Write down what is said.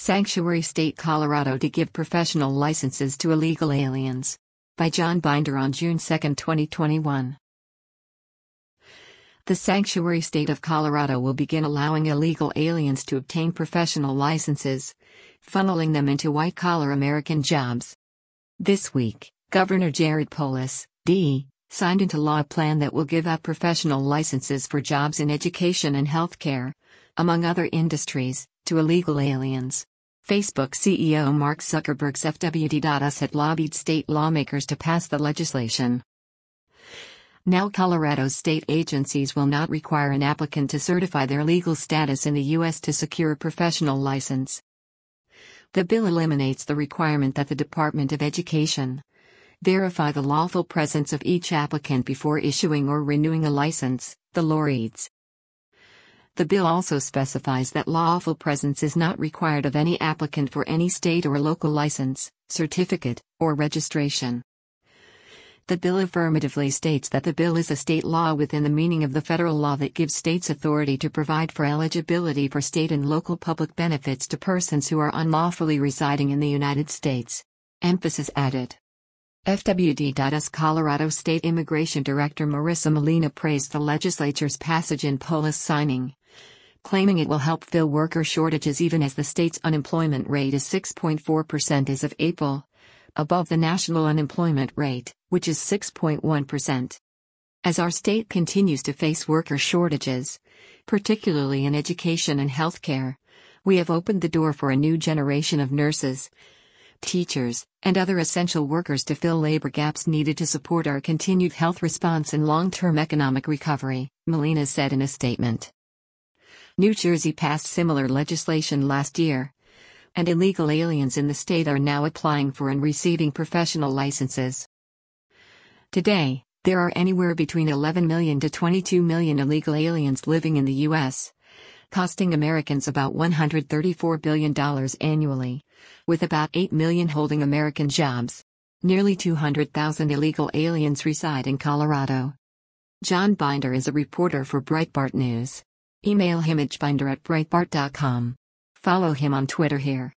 Sanctuary State Colorado to give professional licenses to illegal aliens. By John Binder on June 2, 2021. The Sanctuary State of Colorado will begin allowing illegal aliens to obtain professional licenses, funneling them into white-collar American jobs. This week, Governor Jared Polis, D., signed into law a plan that will give out professional licenses for jobs in education and healthcare, among other industries, to illegal aliens. Facebook CEO Mark Zuckerberg's FWD.us had lobbied state lawmakers to pass the legislation. Now Colorado's state agencies will not require an applicant to certify their legal status in the U.S. to secure a professional license. The bill eliminates the requirement that the Department of Education verify the lawful presence of each applicant before issuing or renewing a license, the law reads. The bill also specifies that lawful presence is not required of any applicant for any state or local license, certificate, or registration. The bill affirmatively states that the bill is a state law within the meaning of the federal law that gives states authority to provide for eligibility for state and local public benefits to persons who are unlawfully residing in the United States. Emphasis added. FWD.us Colorado State Immigration Director Marissa Molina praised the legislature's passage and Polis signing, claiming it will help fill worker shortages even as the state's unemployment rate is 6.4% as of April, above the national unemployment rate, which is 6.1%. As our state continues to face worker shortages, particularly in education and healthcare, we have opened the door for a new generation of nurses, teachers, and other essential workers to fill labor gaps needed to support our continued health response and long-term economic recovery, Molina said in a statement. New Jersey passed similar legislation last year, and illegal aliens in the state are now applying for and receiving professional licenses. Today, there are anywhere between 11 million to 22 million illegal aliens living in the U.S., costing Americans about $134 billion annually, with about 8 million holding American jobs. Nearly 200,000 illegal aliens reside in Colorado. John Binder is a reporter for Breitbart News. Email him at binder@breitbart.com. Follow him on Twitter here.